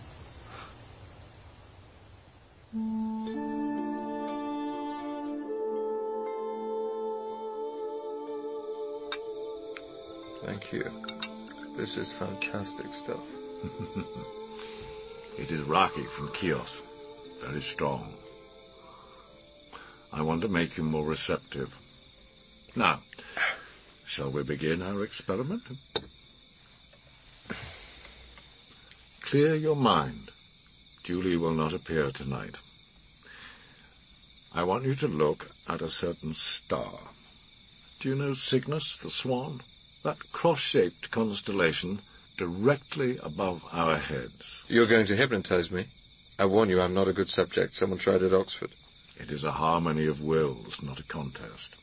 Thank you. This is fantastic stuff. It is raki from Chios. Very strong. I want to make you more receptive. Now, shall we begin our experiment? Clear your mind. Julie will not appear tonight. I want you to look at a certain star. Do you know Cygnus, the swan? That cross-shaped constellation directly above our heads. You're going to hypnotize me? I warn you, I'm not a good subject. Someone tried at Oxford. It is a harmony of wills, not a contest.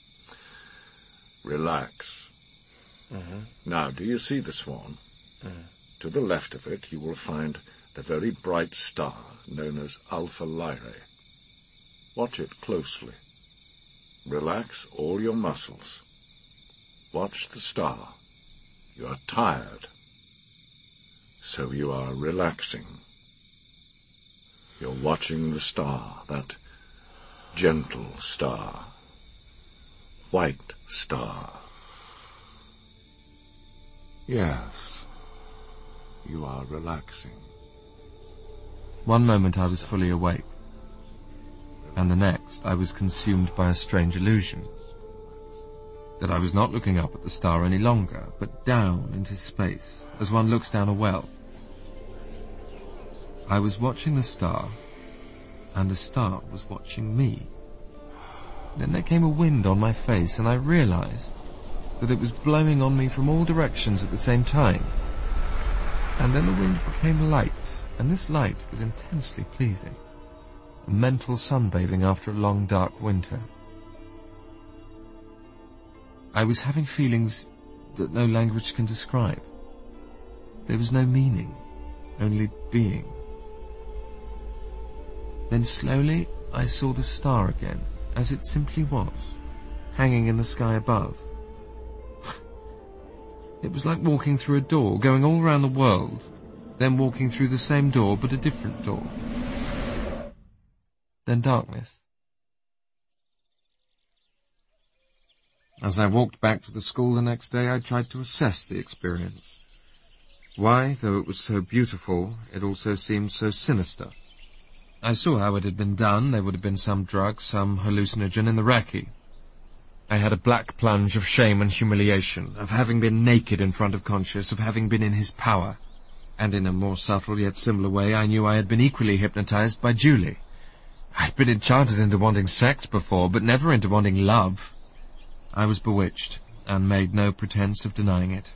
Relax. Mm-hmm. Now, do you see the swan? Mm. To the left of it, you will find the very bright star known as Alpha Lyrae. Watch it closely. Relax all your muscles. Watch the star. You are tired, so you are relaxing. You're watching the star, that gentle star, white star. Yes, you are relaxing. One moment I was fully awake, and the next I was consumed by a strange illusion. That I was not looking up at the star any longer, but down into space, as one looks down a well. I was watching the star, and the star was watching me. Then there came a wind on my face, and I realized that it was blowing on me from all directions at the same time. And then the wind became light, and this light was intensely pleasing. A mental sunbathing after a long dark winter. I was having feelings that no language can describe. There was no meaning, only being. Then slowly I saw the star again, as it simply was, hanging in the sky above. It was like walking through a door, going all around the world, then walking through the same door but a different door. Then darkness. As I walked back to the school the next day, I tried to assess the experience. Why, though it was so beautiful, it also seemed so sinister. I saw how it had been done. There would have been some drug, some hallucinogen in the raki. I had a black plunge of shame and humiliation, of having been naked in front of Conscious, of having been in his power. And in a more subtle yet similar way, I knew I had been equally hypnotized by Julie. I'd been enchanted into wanting sex before, but never into wanting love. I was bewitched, and made no pretense of denying it.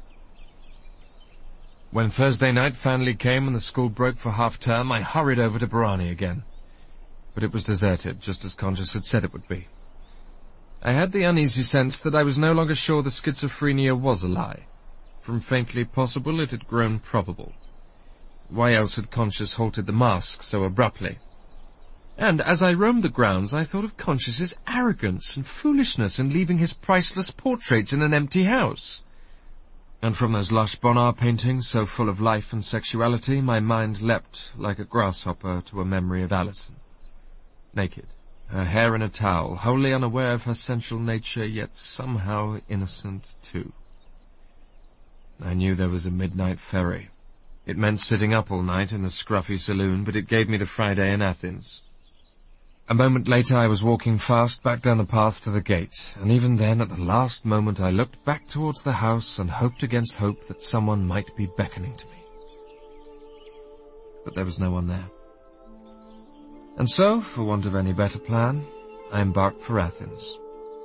When Thursday night finally came and the school broke for half-term, I hurried over to Bharani again. But it was deserted, just as Conscious had said it would be. I had the uneasy sense that I was no longer sure the schizophrenia was a lie. From faintly possible it had grown probable. Why else had Conscious halted the mask so abruptly? And as I roamed the grounds, I thought of Conscious's arrogance and foolishness in leaving his priceless portraits in an empty house. And from those lush Bonnard paintings, so full of life and sexuality, my mind leapt like a grasshopper to a memory of Alison. Naked, her hair in a towel, wholly unaware of her sensual nature, yet somehow innocent too. I knew there was a midnight ferry. It meant sitting up all night in the scruffy saloon, but it gave me the Friday in Athens. A moment later I was walking fast back down the path to the gate, and even then, at the last moment, I looked back towards the house and hoped against hope that someone might be beckoning to me. But there was no one there. And so, for want of any better plan, I embarked for Athens.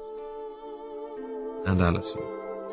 And Alison.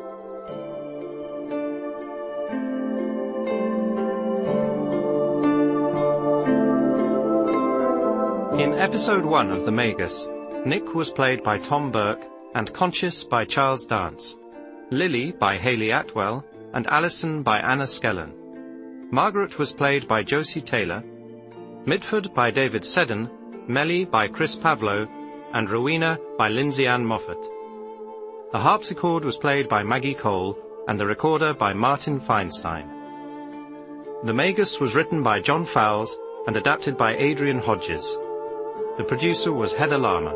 In episode one of The Magus, Nick was played by Tom Burke and Conscious by Charles Dance, Lily by Hayley Atwell, and Alison by Anna Skellen. Margaret was played by Josie Taylor, Midford by David Seddon, Melly by Chris Pavlo, and Rowena by Lindsay Ann Moffat. The harpsichord was played by Maggie Cole, and the recorder by Martin Feinstein. The Magus was written by John Fowles and adapted by Adrian Hodges. The producer was Heather Lama.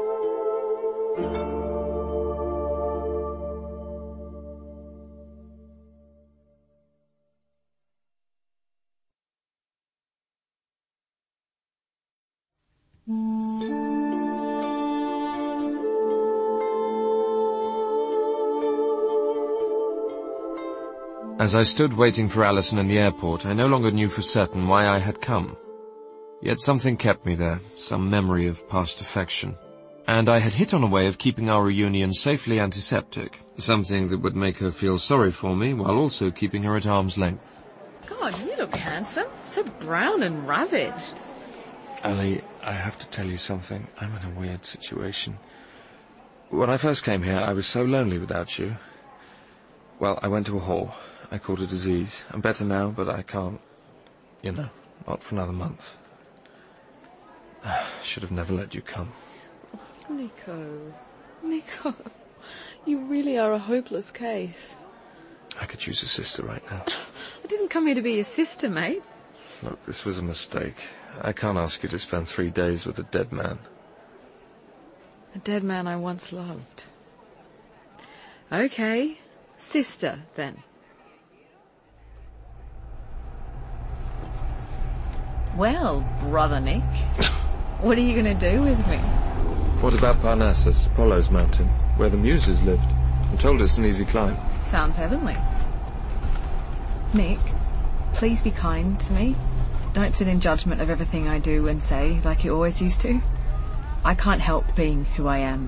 As I stood waiting for Alison in the airport, I no longer knew for certain why I had come. Yet something kept me there, some memory of past affection. And I had hit on a way of keeping our reunion safely antiseptic, something that would make her feel sorry for me while also keeping her at arm's length. God, you look handsome. So brown and ravaged. Ali, I have to tell you something. I'm in a weird situation. When I first came here, I was so lonely without you. Well, I went to a hall. I caught a disease. I'm better now, but I can't, you know, not for another month. I should have never let you come. Nico, Nico, you really are a hopeless case. I could use a sister right now. I didn't come here to be your sister, mate. Look, this was a mistake. I can't ask you to spend three days with a dead man. A dead man I once loved. Okay, sister, then. Well, brother Nick, what are you going to do with me? What about Parnassus, Apollo's mountain, where the Muses lived? I'm told it's an easy climb. Sounds heavenly. Nick, please be kind to me. Don't sit in judgment of everything I do and say like you always used to. I can't help being who I am.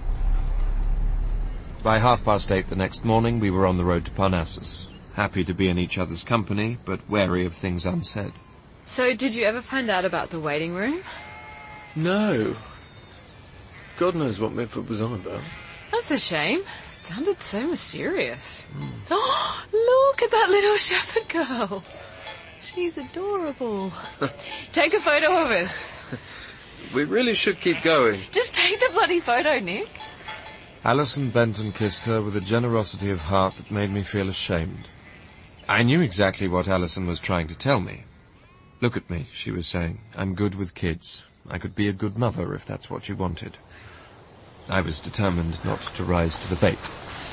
By half past eight the next morning, we were on the road to Parnassus, happy to be in each other's company, but wary of things unsaid. So, did you ever find out about the waiting room? No. God knows what Midford was on about. That's a shame. Sounded so mysterious. Mm. Oh, look at that little shepherd girl. She's adorable. Take a photo of us. We really should keep going. Just take the bloody photo, Nick. Alison bent and kissed her with a generosity of heart that made me feel ashamed. I knew exactly what Alison was trying to tell me. Look at me, she was saying. I'm good with kids. I could be a good mother if that's what you wanted. I was determined not to rise to the bait.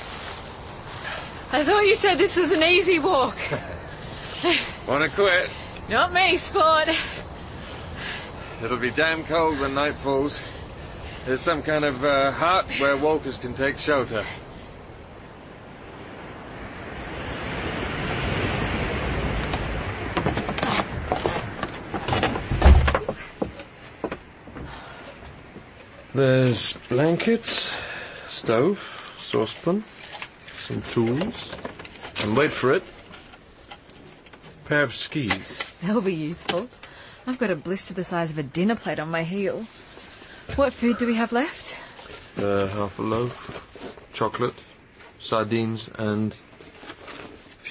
I thought you said this was an easy walk. Wanna quit? Not me, sport. It'll be damn cold when night falls. There's some kind of uh, hut where walkers can take shelter. There's blankets, stove, saucepan, some tools, and wait for it, a pair of skis. They'll be useful. I've got a blister the size of a dinner plate on my heel. What food do we have left? Uh, half a loaf, chocolate, sardines, and